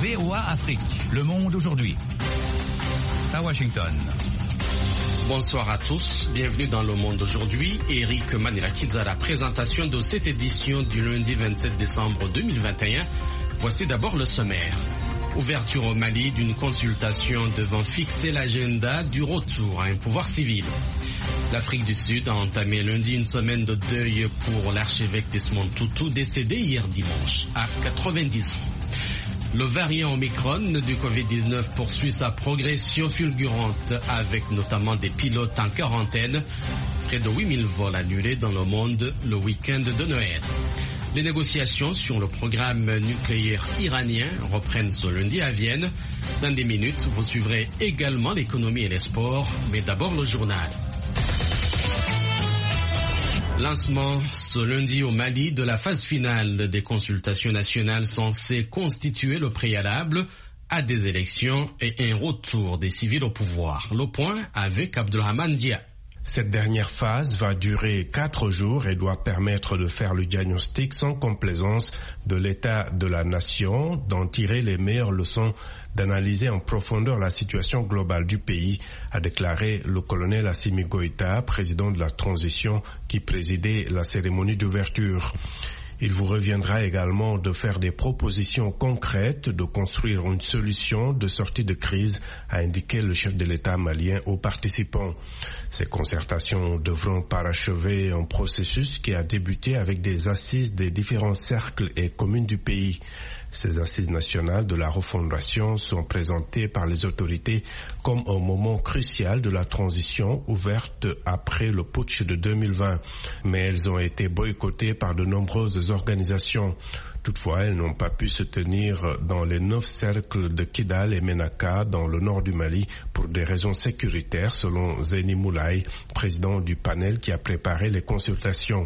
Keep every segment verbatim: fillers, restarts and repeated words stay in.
V O A Afrique, Le Monde aujourd'hui. À Washington. Bonsoir à tous, bienvenue dans Le Monde aujourd'hui. Eric Manirakiz à la présentation de cette édition du lundi vingt-sept décembre deux mille vingt et un. Voici d'abord le sommaire. Ouverture au Mali d'une consultation devant fixer l'agenda du retour à un pouvoir civil. L'Afrique du Sud a entamé lundi une semaine de deuil pour l'archevêque Desmond Tutu, décédé hier dimanche à quatre-vingt-dix ans. Le variant Omicron du covid dix-neuf poursuit sa progression fulgurante avec notamment des pilotes en quarantaine. Près de huit mille vols annulés dans le monde le week-end de Noël. Les négociations sur le programme nucléaire iranien reprennent ce lundi à Vienne. Dans des minutes, vous suivrez également l'économie et les sports, mais d'abord le journal. Lancement ce lundi au Mali de la phase finale des consultations nationales censées constituer le préalable à des élections et un retour des civils au pouvoir. Le point avec Abdelrahman Dia. Cette dernière phase va durer quatre jours et doit permettre de faire le diagnostic sans complaisance de l'état de la nation, d'en tirer les meilleures leçons, d'analyser en profondeur la situation globale du pays, a déclaré le colonel Assimi Goïta, président de la transition qui présidait la cérémonie d'ouverture. Il vous reviendra également de faire des propositions concrètes, de construire une solution de sortie de crise, a indiqué le chef de l'État malien aux participants. Ces concertations devront parachever un processus qui a débuté avec des assises des différents cercles et communes du pays. Ces assises nationales de la refondation sont présentées par les autorités comme un moment crucial de la transition ouverte après le putsch de deux mille vingt. Mais elles ont été boycottées par de nombreuses organisations. Toutefois, elles n'ont pas pu se tenir dans les neuf cercles de Kidal et Menaka dans le nord du Mali pour des raisons sécuritaires, selon Zeni Moulay, président du panel qui a préparé les consultations.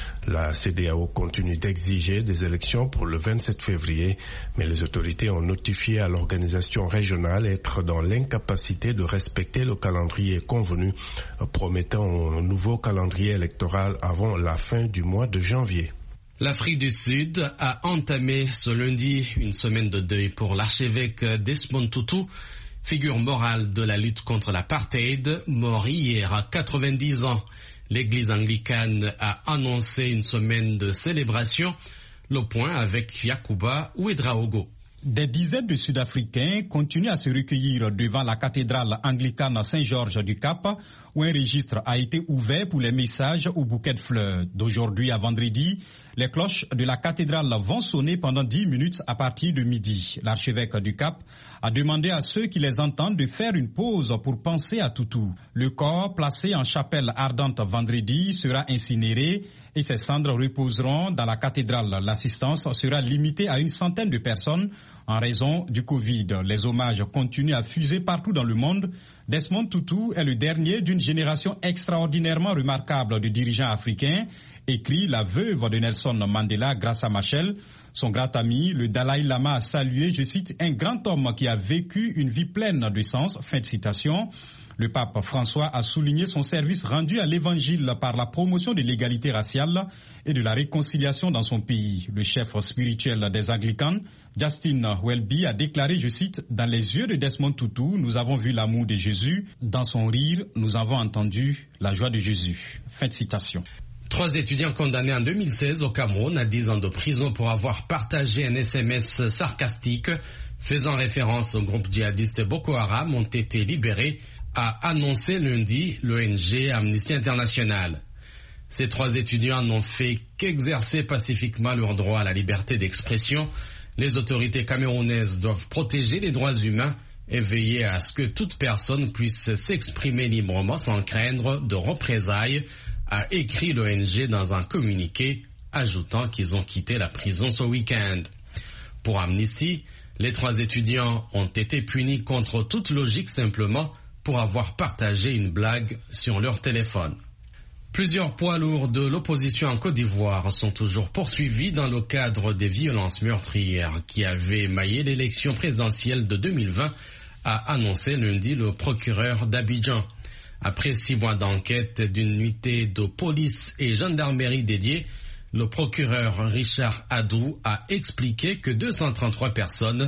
La C E D E A O continue d'exiger des élections pour le vingt-sept février, mais les autorités ont notifié à l'organisation régionale être dans l'incapacité de respecter le calendrier convenu, promettant un nouveau calendrier électoral avant la fin du mois de janvier. L'Afrique du Sud a entamé ce lundi une semaine de deuil pour l'archevêque Desmond Tutu, figure morale de la lutte contre l'apartheid, mort hier à quatre-vingt-dix ans. L'église anglicane a annoncé une semaine de célébration. Le point avec Yacouba Ouedraogo. Des dizaines de Sud-Africains continuent à se recueillir devant la cathédrale anglicane Saint-Georges du Cap, où un registre a été ouvert pour les messages au bouquet de fleurs. D'aujourd'hui à vendredi, les cloches de la cathédrale vont sonner pendant dix minutes à partir de midi. L'archevêque du Cap a demandé à ceux qui les entendent de faire une pause pour penser à Tutu. Le corps, placé en chapelle ardente vendredi, sera incinéré et ses cendres reposeront dans la cathédrale. L'assistance sera limitée à une centaine de personnes en raison du Covid. Les hommages continuent à fuser partout dans le monde. Desmond Tutu est le dernier d'une génération extraordinairement remarquable de dirigeants africains, écrit la veuve de Nelson Mandela, Graça Machel. Son grand ami, le Dalai Lama, a salué, je cite, un grand homme qui a vécu une vie pleine de sens. Fin de citation. Le pape François a souligné son service rendu à l'évangile par la promotion de l'égalité raciale et de la réconciliation dans son pays. Le chef spirituel des Anglicans, Justin Welby, a déclaré, je cite, « Dans les yeux de Desmond Tutu, nous avons vu l'amour de Jésus. Dans son rire, nous avons entendu la joie de Jésus. » Fin de citation. Trois étudiants condamnés en deux mille seize au Cameroun à dix ans de prison pour avoir partagé un S M S sarcastique faisant référence au groupe djihadiste Boko Haram ont été libérés, a annoncé lundi l'O N G Amnesty International. Ces trois étudiants n'ont fait qu'exercer pacifiquement leur droit à la liberté d'expression. Les autorités camerounaises doivent protéger les droits humains et veiller à ce que toute personne puisse s'exprimer librement sans craindre de représailles, a écrit l'O N G dans un communiqué, ajoutant qu'ils ont quitté la prison ce week-end. Pour Amnesty, les trois étudiants ont été punis contre toute logique simplement pour avoir partagé une blague sur leur téléphone. Plusieurs poids lourds de l'opposition en Côte d'Ivoire sont toujours poursuivis dans le cadre des violences meurtrières qui avaient émaillé l'élection présidentielle de deux mille vingt, a annoncé lundi le procureur d'Abidjan. Après six mois d'enquête d'une unité de police et gendarmerie dédiée, le procureur Richard Adou a expliqué que deux cent trente-trois personnes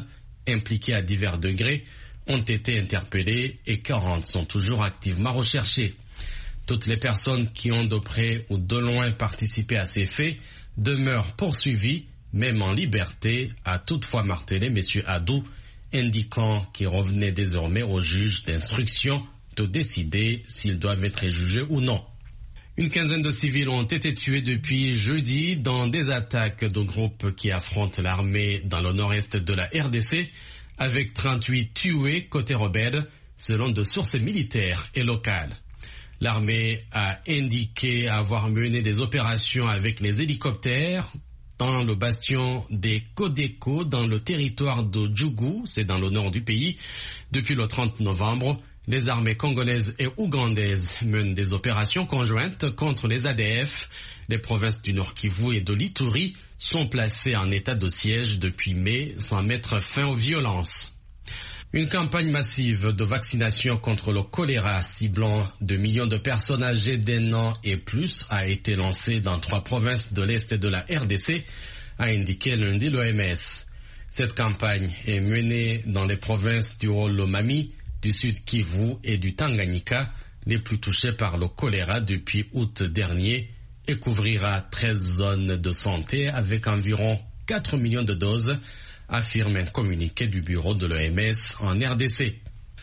impliqués à divers degrés ont été interpellés et quarante sont toujours activement recherchés. Toutes les personnes qui ont de près ou de loin participé à ces faits demeurent poursuivies, même en liberté, a toutefois martelé M. Adou, indiquant qu'il revenait désormais aux juges d'instruction de décider s'ils doivent être jugés ou non. Une quinzaine de civils ont été tués depuis jeudi dans des attaques de groupes qui affrontent l'armée dans le nord-est de la R D C, avec trente-huit tués côté rebelle, selon de sources militaires et locales. L'armée a indiqué avoir mené des opérations avec les hélicoptères dans le bastion des Kodeko, dans le territoire de Djougou, c'est dans le nord du pays. Depuis le trente novembre, les armées congolaises et ougandaises mènent des opérations conjointes contre les A D F. Les provinces du Nord Kivu et de l'Ituri sont placées en état de siège depuis mai sans mettre fin aux violences. Une campagne massive de vaccination contre le choléra ciblant deux millions de personnes âgées d'un an et plus a été lancée dans trois provinces de l'Est et de la R D C, a indiqué lundi l'O M S. Cette campagne est menée dans les provinces du Haut-Lomami, du Sud Kivu et du Tanganyika, les plus touchées par le choléra depuis août dernier, et couvrira treize zones de santé avec environ quatre millions de doses, affirme un communiqué du bureau de l'O M S en R D C.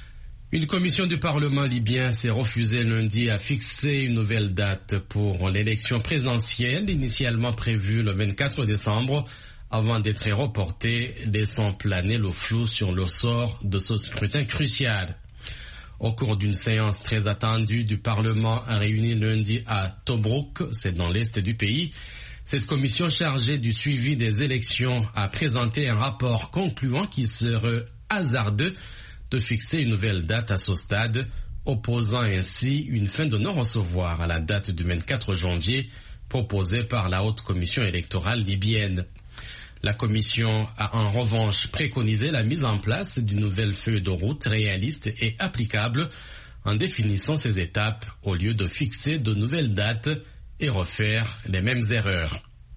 Une commission du Parlement libyen s'est refusée lundi à fixer une nouvelle date pour l'élection présidentielle initialement prévue le vingt-quatre décembre, avant d'être reportée, laissant planer le flou sur le sort de ce scrutin crucial. Au cours d'une séance très attendue du Parlement réunie lundi à Tobruk, c'est dans l'est du pays, cette commission chargée du suivi des élections a présenté un rapport concluant qu'il serait hasardeux de fixer une nouvelle date à ce stade, opposant ainsi une fin de non-recevoir à la date du vingt-quatre janvier proposée par la haute commission électorale libyenne. La commission a en revanche préconisé la mise en place d'une nouvelle feuille de route réaliste et applicable en définissant ses étapes au lieu de fixer de nouvelles dates et refaire les mêmes erreurs.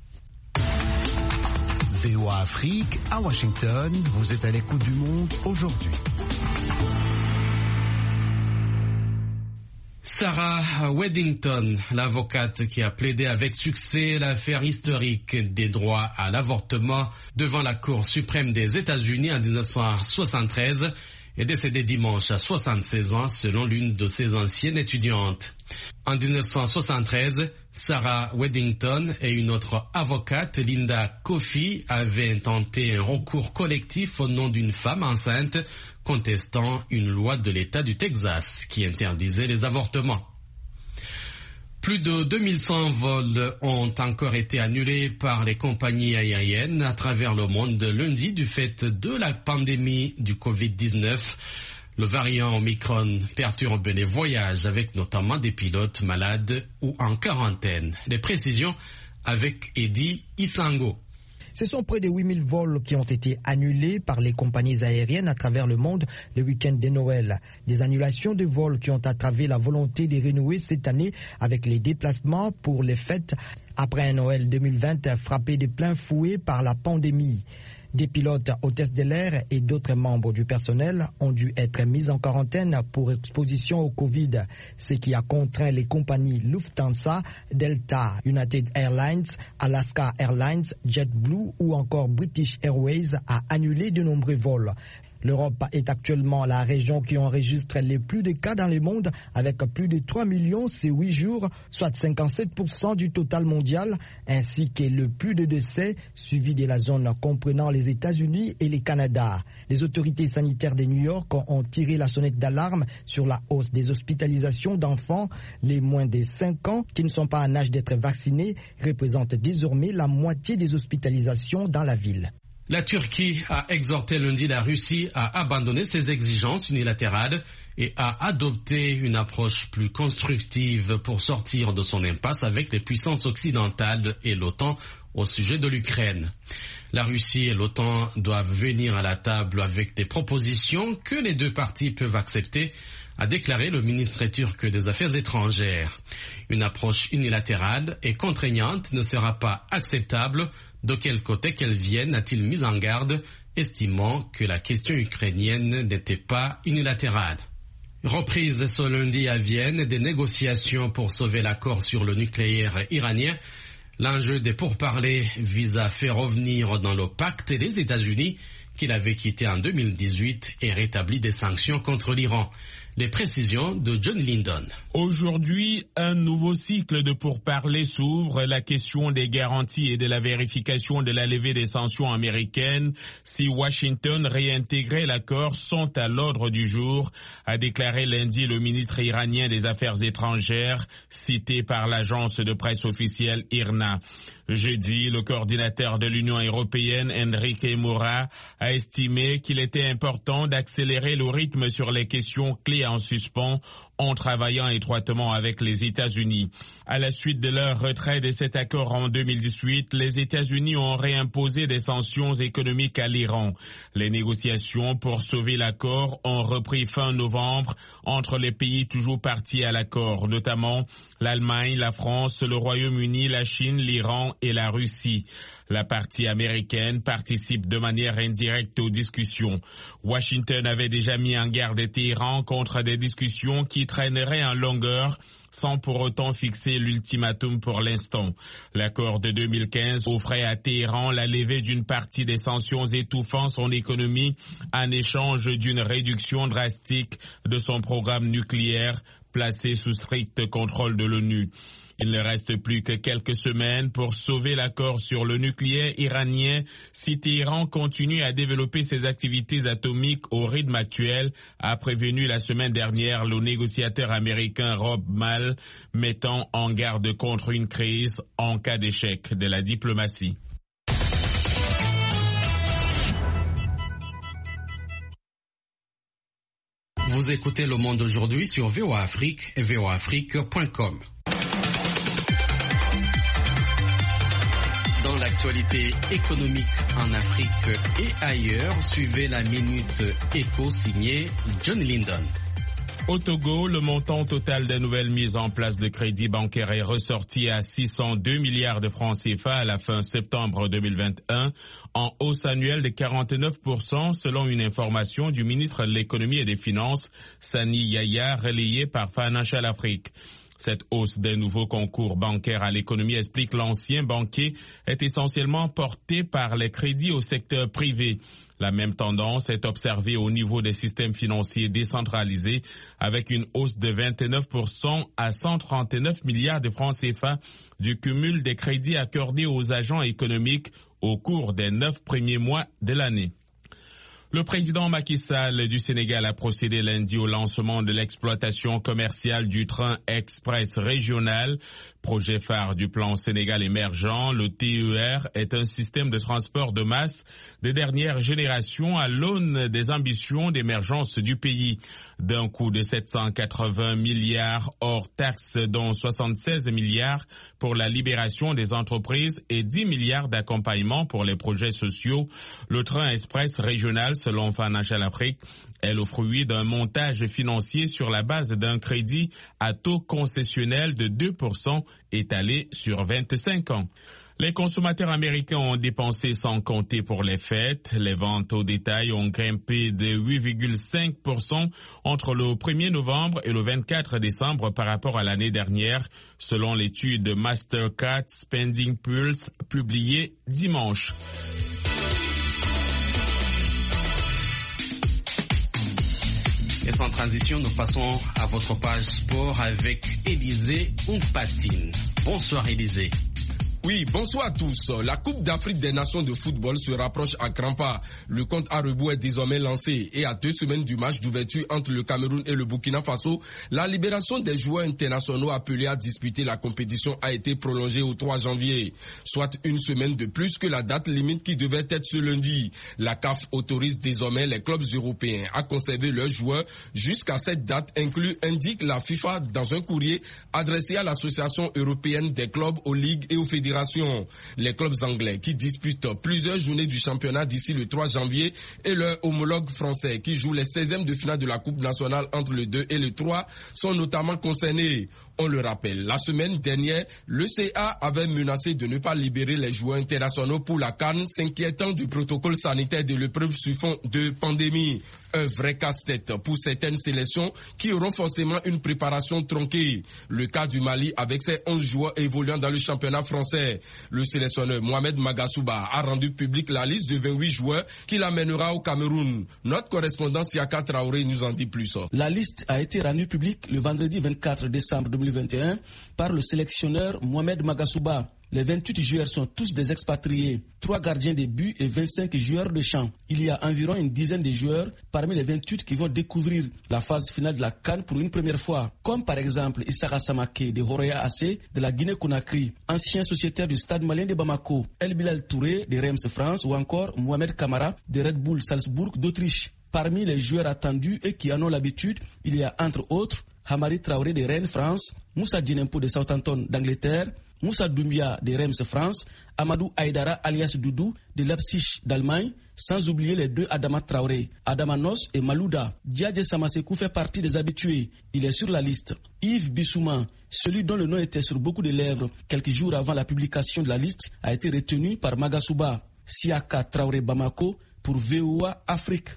V O A Afrique, à Washington, vous êtes à l'écoute du monde aujourd'hui. Sarah Weddington, l'avocate qui a plaidé avec succès l'affaire historique des droits à l'avortement devant la Cour suprême des États-Unis en dix-neuf cent soixante-treize, est décédée dimanche à soixante-seize ans selon l'une de ses anciennes étudiantes. En dix-neuf cent soixante-treize, Sarah Weddington et une autre avocate, Linda Coffey, avaient intenté un recours collectif au nom d'une femme enceinte contestant une loi de l'État du Texas qui interdisait les avortements. Plus de deux mille cent vols ont encore été annulés par les compagnies aériennes à travers le monde lundi du fait de la pandémie du covid dix-neuf. Le variant Omicron perturbe les voyages avec notamment des pilotes malades ou en quarantaine. Les précisions avec Eddie Isango. Ce sont près de huit mille vols qui ont été annulés par les compagnies aériennes à travers le monde le week-end de Noël. Des annulations de vols qui ont attravé la volonté de renouer cette année avec les déplacements pour les fêtes après un Noël deux mille vingt frappé de plein fouet par la pandémie. Des pilotes, hôtesses de l'air et d'autres membres du personnel ont dû être mis en quarantaine pour exposition au Covid, ce qui a contraint les compagnies Lufthansa, Delta, United Airlines, Alaska Airlines, JetBlue ou encore British Airways à annuler de nombreux vols. L'Europe est actuellement la région qui enregistre les plus de cas dans le monde, avec plus de trois millions ces huit jours, soit cinquante-sept pour cent du total mondial, ainsi que le plus de décès, suivi de la zone comprenant les États-Unis et le Canada. Les autorités sanitaires de New York ont tiré la sonnette d'alarme sur la hausse des hospitalisations d'enfants. Les moins de cinq ans qui ne sont pas en âge d'être vaccinés représentent désormais la moitié des hospitalisations dans la ville. La Turquie a exhorté lundi la Russie à abandonner ses exigences unilatérales et à adopter une approche plus constructive pour sortir de son impasse avec les puissances occidentales et l'OTAN au sujet de l'Ukraine. La Russie et l'OTAN doivent venir à la table avec des propositions que les deux parties peuvent accepter, a déclaré le ministre turc des Affaires étrangères. Une approche unilatérale et contraignante ne sera pas acceptable, de quel côté qu'elle vienne, a-t-il mis en garde, estimant que la question ukrainienne n'était pas unilatérale. Reprise ce lundi à Vienne des négociations pour sauver l'accord sur le nucléaire iranien. L'enjeu des pourparlers vise à faire revenir dans le pacte les États-Unis qu'il avait quitté en deux mille dix-huit et rétabli des sanctions contre l'Iran. Les précisions de John Lyndon. Aujourd'hui, un nouveau cycle de pourparlers s'ouvre. La question des garanties et de la vérification de la levée des sanctions américaines si Washington réintégrait l'accord sont à l'ordre du jour, a déclaré lundi le ministre iranien des Affaires étrangères, cité par l'agence de presse officielle I R N A. Jeudi, le coordinateur de l'Union européenne, Enrique Mora, a estimé qu'il était important d'accélérer le rythme sur les questions clés en suspens en travaillant étroitement avec les États-Unis. À la suite de leur retrait de cet accord en deux mille dix-huit, les États-Unis ont réimposé des sanctions économiques à l'Iran. Les négociations pour sauver l'accord ont repris fin novembre entre les pays toujours partis à l'accord, notamment l'Allemagne, la France, le Royaume-Uni, la Chine, l'Iran et la Russie. La partie américaine participe de manière indirecte aux discussions. Washington avait déjà mis en garde Téhéran contre des discussions qui traîneraient en longueur sans pour autant fixer l'ultimatum pour l'instant. L'accord de deux mille quinze offrait à Téhéran la levée d'une partie des sanctions étouffant son économie en échange d'une réduction drastique de son programme nucléaire placé sous strict contrôle de l'ONU. Il ne reste plus que quelques semaines pour sauver l'accord sur le nucléaire iranien si Téhéran continue à développer ses activités atomiques au rythme actuel, a prévenu la semaine dernière le négociateur américain Rob Mall, mettant en garde contre une crise en cas d'échec de la diplomatie. Vous écoutez Le Monde aujourd'hui sur V O A Afrique et V O A Afrique point com. Dans l'actualité économique en Afrique et ailleurs, suivez la Minute Éco signée John Lyndon. Au Togo, le montant total des nouvelles mises en place de crédit bancaire est ressorti à six cent deux milliards de francs C F A à la fin septembre deux mille vingt et un, en hausse annuelle de quarante-neuf pour cent selon une information du ministre de l'économie et des finances, Sani Yaya, relayée par Financial Afrique. Cette hausse des nouveaux concours bancaires à l'économie, explique l'ancien banquier, est essentiellement portée par les crédits au secteur privé. La même tendance est observée au niveau des systèmes financiers décentralisés, avec une hausse de vingt-neuf pour cent à cent trente-neuf milliards de francs C F A du cumul des crédits accordés aux agents économiques au cours des neuf premiers mois de l'année. Le président Macky Sall du Sénégal a procédé lundi au lancement de l'exploitation commerciale du train express régional. Projet phare du plan Sénégal émergent, le T E R est un système de transport de masse de dernière génération à l'aune des ambitions d'émergence du pays. D'un coût de sept cent quatre-vingts milliards hors taxes, dont soixante-seize milliards pour la libération des entreprises et dix milliards d'accompagnement pour les projets sociaux, le train express régional, selon Financial Afrique, est le fruit d'un montage financier sur la base d'un crédit à taux concessionnel de deux pour cent étalé sur vingt-cinq ans. Les consommateurs américains ont dépensé sans compter pour les fêtes. Les ventes au détail ont grimpé de huit virgule cinq pour cent entre le premier novembre et le vingt-quatre décembre par rapport à l'année dernière, selon l'étude Mastercard Spending Pulse publiée dimanche. Et sans transition, nous passons à votre page sport avec Élisée Ompatine. Bonsoir Élisée. Oui, bonsoir à tous. La Coupe d'Afrique des Nations de football se rapproche à grands pas. Le compte à rebours est désormais lancé et à deux semaines du match d'ouverture entre le Cameroun et le Burkina Faso, la libération des joueurs internationaux appelés à disputer la compétition a été prolongée au trois janvier, soit une semaine de plus que la date limite qui devait être ce lundi. La C A F autorise désormais les clubs européens à conserver leurs joueurs jusqu'à cette date inclus, indique la FIFA dans un courrier adressé à l'Association européenne des clubs, aux ligues et aux fédérations fédération. Les clubs anglais qui disputent plusieurs journées du championnat d'ici le trois janvier et leurs homologues français qui jouent les seizièmes de finale de la Coupe nationale entre le deux et le trois sont notamment concernés. On le rappelle, la semaine dernière, le C A avait menacé de ne pas libérer les joueurs internationaux pour la CAN, s'inquiétant du protocole sanitaire de l'épreuve sous fond de pandémie. Un vrai casse-tête pour certaines sélections qui auront forcément une préparation tronquée. Le cas du Mali avec ses onze joueurs évoluant dans le championnat français. Le sélectionneur Mohamed Magasuba a rendu public la liste de vingt-huit joueurs qui l'amènera au Cameroun. Notre correspondant Siaka Traoré nous en dit plus. La liste a été rendue publique le vendredi vingt-quatre décembre deux mille vingt et un par le sélectionneur Mohamed Magasuba. Les vingt-huit joueurs sont tous des expatriés, trois gardiens de but et vingt-cinq joueurs de champ. Il y a environ une dizaine de joueurs parmi les vingt-huit qui vont découvrir la phase finale de la CAN pour une première fois, comme par exemple Issaka Samake de Horoya A C de la Guinée-Conakry, ancien sociétaire du Stade malien de Bamako, El Bilal Touré de Reims France ou encore Mohamed Kamara de Red Bull Salzbourg d'Autriche. Parmi les joueurs attendus et qui en ont l'habitude, il y a entre autres Hamari Traoré de Rennes France, Moussa Djenempo de Southampton d'Angleterre, Moussa Doumbia de Reims France, Amadou Aïdara alias Doudou de Leipzig d'Allemagne, sans oublier les deux Adama Traoré, Adama Nos et Malouda. Diadje Samasekou fait partie des habitués. Il est sur la liste. Yves Bissouma, celui dont le nom était sur beaucoup de lèvres quelques jours avant la publication de la liste, a été retenu par Magasuba. Siaka Traoré Bamako pour V O A Afrique.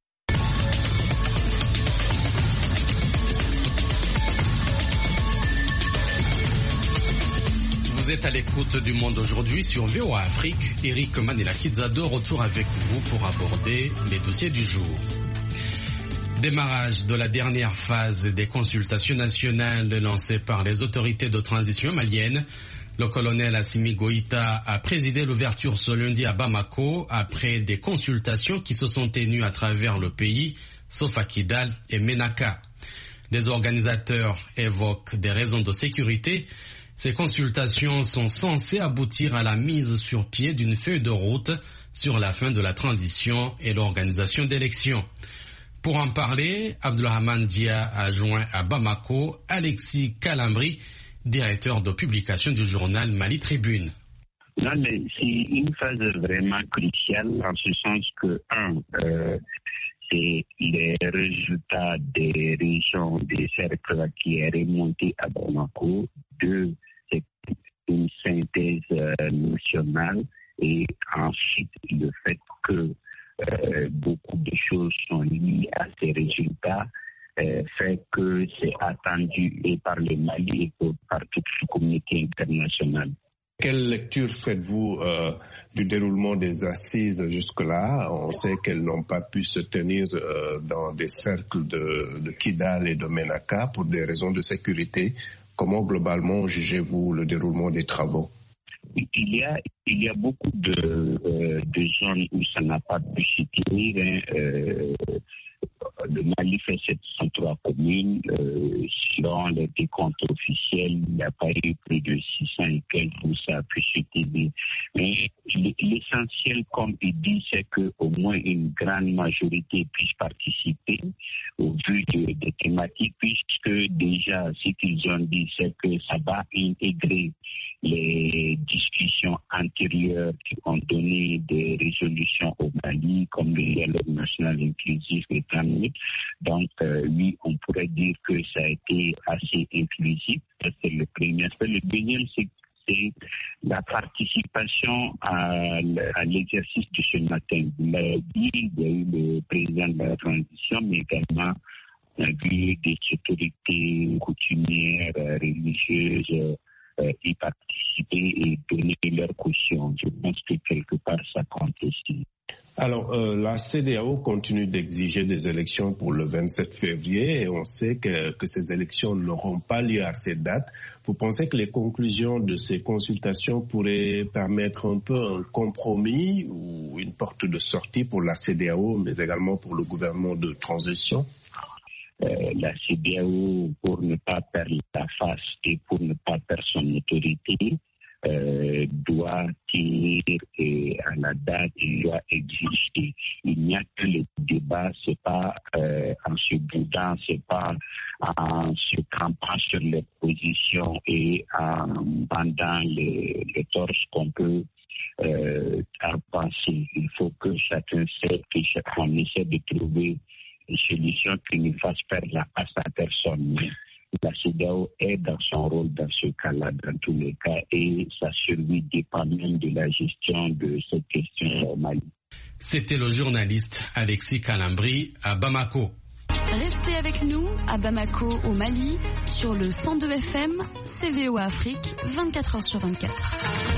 Vous êtes à l'écoute du Monde aujourd'hui sur V O A Afrique. Eric Manila Kizado, retour avec vous pour aborder les dossiers du jour. Démarrage de la dernière phase des consultations nationales lancées par les autorités de transition maliennes. Le colonel Assimi Goïta a présidé l'ouverture ce lundi à Bamako après des consultations qui se sont tenues à travers le pays, sauf à Kidal et Ménaka. Les organisateurs évoquent des raisons de sécurité. Ces consultations sont censées aboutir à la mise sur pied d'une feuille de route sur la fin de la transition et l'organisation d'élections. Pour en parler, Abdelrahman Dia a joint à Bamako Alexis Kalambri, directeur de publication du journal Mali Tribune. Non, mais c'est une phase vraiment cruciale en ce sens que, un, euh, c'est les résultats des régions des cercles qui est remonté à Bamako. Deux, c'est une synthèse euh, nationale. Et ensuite, le fait que euh, beaucoup de choses sont liées à ces résultats euh, fait que c'est attendu et par le Mali et par toute la communauté internationale. Quelle lecture faites-vous euh, du déroulement des assises jusque-là? On sait qu'elles n'ont pas pu se tenir euh, dans des cercles de, de Kidal et de Ménaka pour des raisons de sécurité. Comment globalement jugez-vous le déroulement des travaux? Il y a, il y a beaucoup de, euh, de zones où ça n'a pas pu se tenir. Hein, euh, le Mali fait sept cent trois communes. Euh, selon les décomptes officiels, il n'y a pas eu plus de six cents et quelques où ça a pu se tenir. Mais l'essentiel, comme il dit, c'est qu'au moins une grande majorité puisse participer au vu de, des thématiques, puisque déjà, ce qu'ils ont dit, c'est que ça va intégrer les discussions antérieures qui ont donné des résolutions au Mali, comme le dialogue national inclusif et économique. Donc, euh, oui, on pourrait dire que ça a été assez inclusif. C'est le premier aspect. Le deuxième, c'est c'est la participation à, à l'exercice de ce matin. Vous l'avez dit, il y a eu le président de la transition, mais également on a vu des autorités coutumières, religieuses, euh, y participer et donner leur caution. Je pense que quelque part, ça compte aussi. Alors, euh, la C E D E A O continue d'exiger des élections pour le vingt-sept février et on sait que, que ces élections n'auront pas lieu à cette date. Vous pensez que les conclusions de ces consultations pourraient permettre un peu un compromis ou une porte de sortie pour la C E D E A O, mais également pour le gouvernement de transition? Euh, la C E D E A O, pour ne pas perdre la face et pour ne pas perdre son autorité, euh, doit tenir et à la date, il doit exister. Il n'y a que le débat, c'est pas euh, en se boudant, c'est pas en se campant sur les positions et en bandant les, les torses qu'on peut euh, penser. Il faut que chacun sait qu'on essaie de trouver une solution qui ne fasse perdre la place à personne. La CEDEAO est dans son rôle dans ce cas-là, dans tous les cas, et sa survie dépend même de la gestion de cette question au Mali. C'était le journaliste Alexis Calambri à Bamako. Restez avec nous à Bamako au Mali sur le cent deux F M, C V O Afrique, vingt-quatre heures sur vingt-quatre.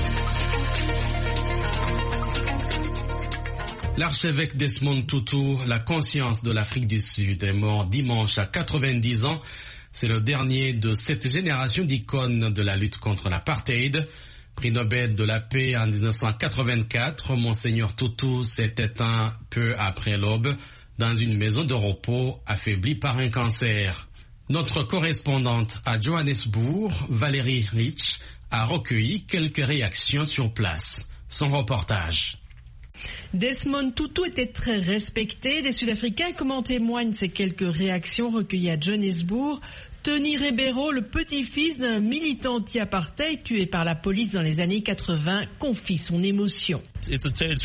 L'archevêque Desmond Tutu, la conscience de l'Afrique du Sud, est mort dimanche à quatre-vingt-dix ans. C'est le dernier de cette génération d'icônes de la lutte contre l'apartheid. Prix Nobel de la paix en dix-neuf cent quatre-vingt-quatre, Monseigneur Tutu s'est éteint peu après l'aube dans une maison de repos affaiblie par un cancer. Notre correspondante à Johannesburg, Valérie Rich, a recueilli quelques réactions sur place. Son reportage. Desmond Tutu était très respecté des Sud-Africains, comme en témoignent ces quelques réactions recueillies à Johannesburg. Tony Ribeiro, le petit-fils d'un militant anti-apartheid tué par la police dans les années quatre-vingts, confie son émotion. C'est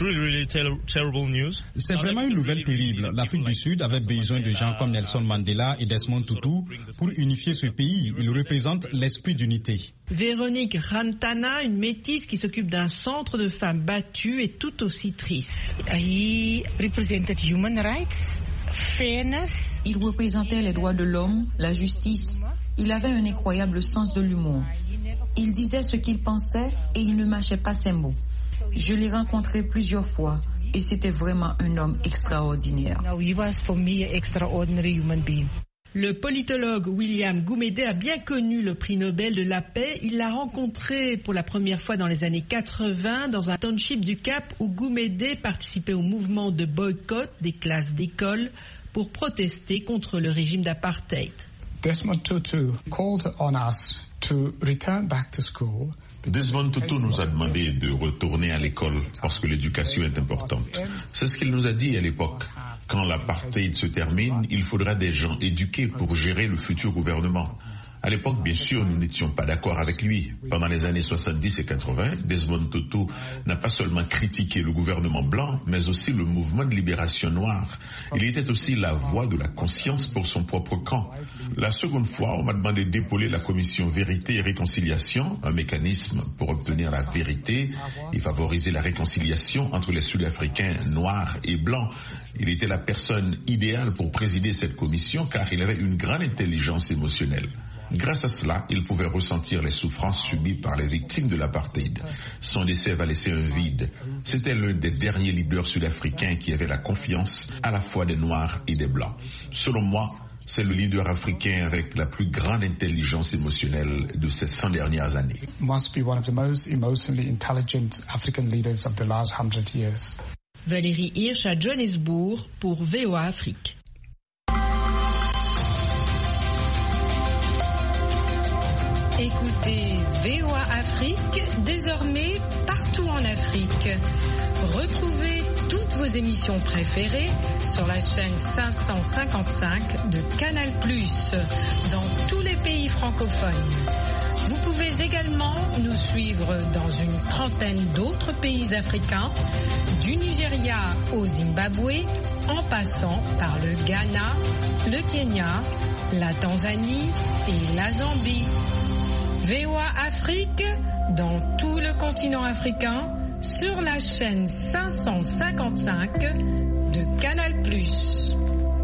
vraiment une nouvelle terrible. L'Afrique du Sud avait besoin de gens comme Nelson Mandela et Desmond Tutu pour unifier ce pays. Ils représentent l'esprit d'unité. Véronique Rantana, une métisse qui s'occupe d'un centre de femmes battues, est tout aussi triste. He represented human rights. Fairness. Il représentait les droits de l'homme, la justice. Il avait un incroyable sens de l'humour. Il disait ce qu'il pensait et il ne mâchait pas ses mots. Je l'ai rencontré plusieurs fois et c'était vraiment un homme extraordinaire. No, he was for me an extraordinary human being. Le politologue William Gumede a bien connu le prix Nobel de la paix. Il l'a rencontré pour la première fois dans les années quatre-vingts dans un township du Cap où Gumede participait au mouvement de boycott des classes d'école pour protester contre le régime d'apartheid. Desmond Tutu called on us to return back to school. Desmond Tutu nous a demandé de retourner à l'école parce que l'éducation est importante. C'est ce qu'il nous a dit à l'époque. Quand l'apartheid se termine, il faudra des gens éduqués pour gérer le futur gouvernement. À l'époque, bien sûr, nous n'étions pas d'accord avec lui. Pendant les années soixante-dix et quatre-vingts, Desmond Tutu n'a pas seulement critiqué le gouvernement blanc, mais aussi le mouvement de libération noire. Il était aussi la voix de la conscience pour son propre camp. La seconde fois, on m'a demandé d'épauler la commission Vérité et Réconciliation, un mécanisme pour obtenir la vérité et favoriser la réconciliation entre les Sud-Africains noirs et blancs. Il était la personne idéale pour présider cette commission car il avait une grande intelligence émotionnelle. Grâce à cela, il pouvait ressentir les souffrances subies par les victimes de l'apartheid. Son décès va laisser un vide. C'était l'un des derniers leaders sud-africains qui avait la confiance à la fois des Noirs et des Blancs. Selon moi, c'est le leader africain avec la plus grande intelligence émotionnelle de ces cent dernières années. Must be one of the most emotionally intelligent African leaders of the last hundred years. Valérie Hirsch à Johannesburg pour V O A Afrique. Écoutez V O A Afrique, désormais partout en Afrique. Retrouvez toutes vos émissions préférées sur la chaîne cinq cent cinquante-cinq de Canal plus, dans tous les pays francophones. Vous pouvez également nous suivre dans une trentaine d'autres pays africains, du Nigeria au Zimbabwe, en passant par le Ghana, le Kenya, la Tanzanie et la Zambie. V O A Afrique, dans tout le continent africain, sur la chaîne cinq cent cinquante-cinq de Canal plus.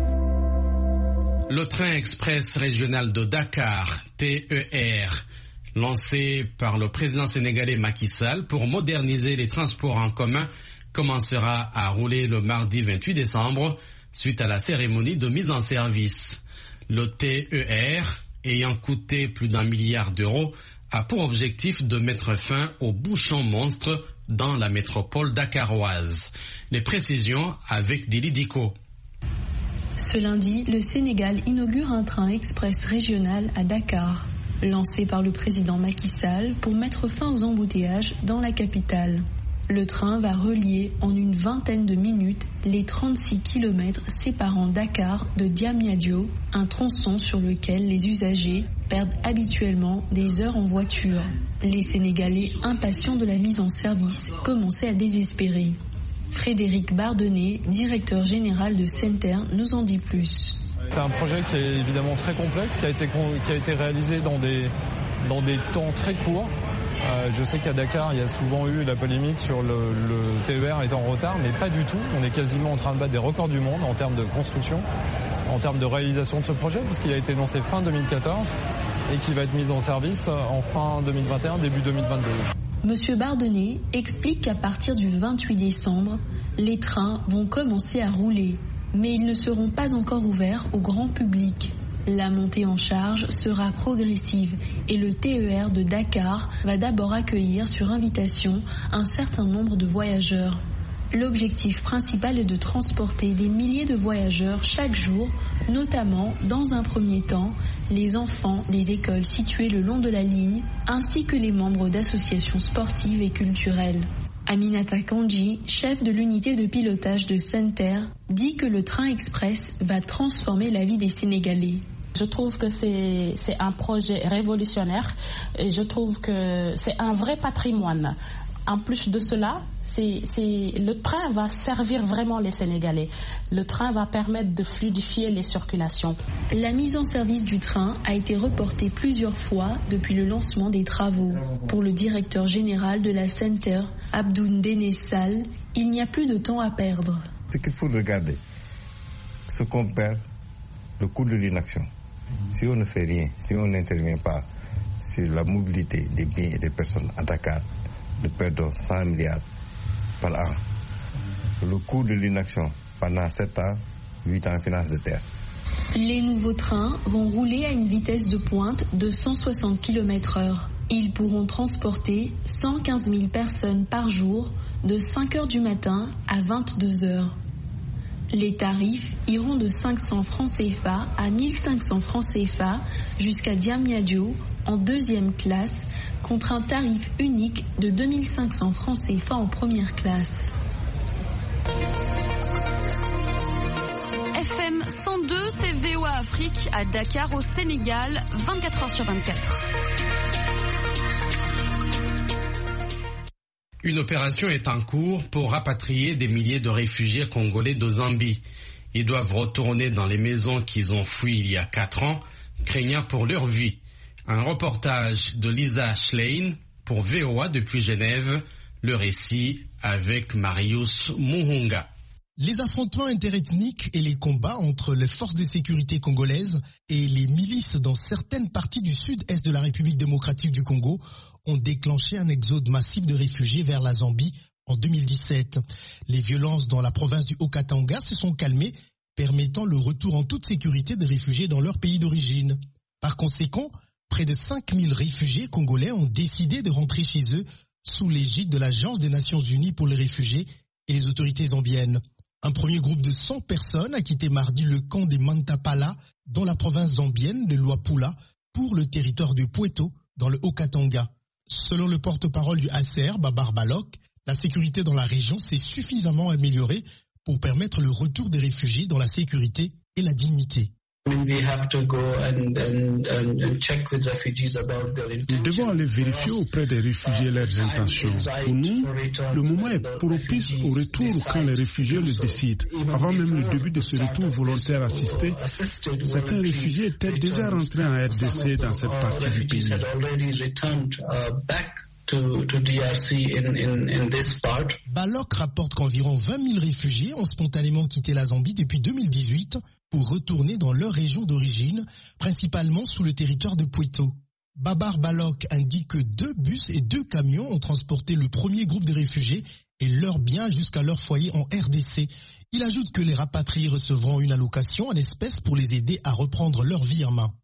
Le train express régional de Dakar, T E R, lancé par le président sénégalais Macky Sall pour moderniser les transports en commun, commencera à rouler le mardi vingt-huit décembre, suite à la cérémonie de mise en service. Le T E R, ayant coûté plus d'un milliard d'euros, a pour objectif de mettre fin aux bouchons monstres dans la métropole dakaroise. Les précisions avec Dili Diko. Ce lundi, le Sénégal inaugure un train express régional à Dakar. lancé par le président Macky Sall pour mettre fin aux embouteillages dans la capitale. Le train va relier en une vingtaine de minutes les trente-six kilomètres séparant Dakar de Diamniadio, un tronçon sur lequel les usagers perdent habituellement des heures en voiture. Les Sénégalais impatients de la mise en service commençaient à désespérer. Frédéric Bardonnet, directeur général de Center, nous en dit plus. C'est un projet qui est évidemment très complexe, qui a été, qui a été réalisé dans des, dans des temps très courts. Euh, je sais qu'à Dakar, il y a souvent eu la polémique sur le, le T E R étant en retard, mais pas du tout. On est quasiment en train de battre des records du monde en termes de construction, en termes de réalisation de ce projet, puisqu'il a été lancé fin deux mille quatorze et qui va être mis en service en fin deux mille vingt et un, début deux mille vingt-deux. Monsieur Bardonnet explique qu'à partir du vingt-huit décembre, les trains vont commencer à rouler, mais ils ne seront pas encore ouverts au grand public. La montée en charge sera progressive et le T E R de Dakar va d'abord accueillir sur invitation un certain nombre de voyageurs. L'objectif principal est de transporter des milliers de voyageurs chaque jour, notamment, dans un premier temps, les enfants des écoles situées le long de la ligne, ainsi que les membres d'associations sportives et culturelles. Aminata Kandji, chef de l'unité de pilotage de Center, dit que le train express va transformer la vie des Sénégalais. Je trouve que c'est, c'est un projet révolutionnaire et je trouve que c'est un vrai patrimoine. En plus de cela, c'est, c'est, le train va servir vraiment les Sénégalais. Le train va permettre de fluidifier les circulations. La mise en service du train a été reportée plusieurs fois depuis le lancement des travaux. Pour le directeur général de la Center, Abdoun Dénessal, il n'y a plus de temps à perdre. Ce qu'il faut regarder, ce qu'on perd, le coût de l'inaction. Si on ne fait rien, si on n'intervient pas sur la mobilité des biens et des personnes à Dakar, nous perdons cent milliards par an. Le coût de l'inaction pendant sept ans, huit ans en finance de terre. Les nouveaux trains vont rouler à une vitesse de pointe de cent soixante kilomètres heure. Ils pourront transporter cent quinze mille personnes par jour de cinq heures du matin à vingt-deux heures. Les tarifs iront de cinq cents francs C F A à mille cinq cents francs C F A jusqu'à Diamniadio en deuxième classe contre un tarif unique de deux mille cinq cents francs C F A en première classe. F M cent deux, c'est V O A Afrique à Dakar au Sénégal, vingt-quatre heures sur vingt-quatre. Une opération est en cours pour rapatrier des milliers de réfugiés congolais de Zambie. Ils doivent retourner dans les maisons qu'ils ont fouies il y a quatre ans, craignant pour leur vie. Un reportage de Lisa Schlein pour V O A depuis Genève. Le récit avec Marius Muhunga. Les affrontements interethniques et les combats entre les forces de sécurité congolaises et les milices dans certaines parties du sud-est de la République démocratique du Congo ont déclenché un exode massif de réfugiés vers la Zambie en deux mille dix-sept. Les violences dans la province du Haut-Katanga se sont calmées, permettant le retour en toute sécurité des réfugiés dans leur pays d'origine. Par conséquent, près de cinq mille réfugiés congolais ont décidé de rentrer chez eux sous l'égide de l'Agence des Nations Unies pour les réfugiés et les autorités zambiennes. Un premier groupe de cent personnes a quitté mardi le camp des Mantapala dans la province zambienne de Luapula pour le territoire de Pweto dans le Haut-Katanga. Selon le porte-parole du H C R, Babar Balok, la sécurité dans la région s'est suffisamment améliorée pour permettre le retour des réfugiés dans la sécurité et la dignité. Nous devons aller vérifier auprès des réfugiés leurs intentions. Pour nous, le moment est propice au retour quand les réfugiés le décident. Avant même le début de ce retour volontaire assisté, certains réfugiés étaient déjà rentrés en R D C dans cette partie du pays. To, to D R C in, in, in this part. Balok rapporte qu'environ vingt mille réfugiés ont spontanément quitté la Zambie depuis deux mille dix-huit pour retourner dans leur région d'origine, principalement sous le territoire de Pweto. Babar Balok indique que deux bus et deux camions ont transporté le premier groupe de réfugiés et leurs biens jusqu'à leur foyer en R D C. Il ajoute que les rapatriés recevront une allocation en espèces pour les aider à reprendre leur vie en main.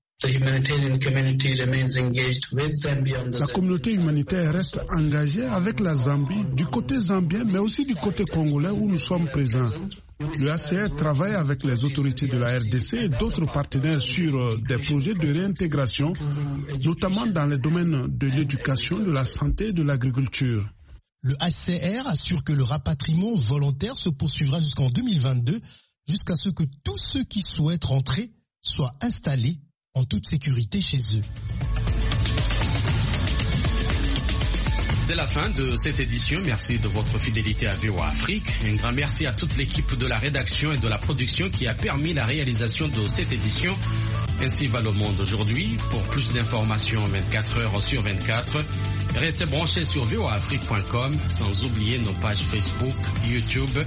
La communauté humanitaire reste engagée avec la Zambie du côté zambien, mais aussi du côté congolais où nous sommes présents. Le H C R travaille avec les autorités de la R D C et d'autres partenaires sur des projets de réintégration, notamment dans les domaines de l'éducation, de la santé et de l'agriculture. Le H C R assure que le rapatriement volontaire se poursuivra jusqu'en deux mille vingt-deux, jusqu'à ce que tous ceux qui souhaitent rentrer soient installés en toute sécurité chez eux. C'est la fin de cette édition. Merci de votre fidélité à V O A Afrique. Un grand merci à toute l'équipe de la rédaction et de la production qui a permis la réalisation de cette édition. Ainsi va le monde aujourd'hui. Pour plus d'informations vingt-quatre heures sur vingt-quatre, restez branchés sur V O A Afrique point com, sans oublier nos pages Facebook, YouTube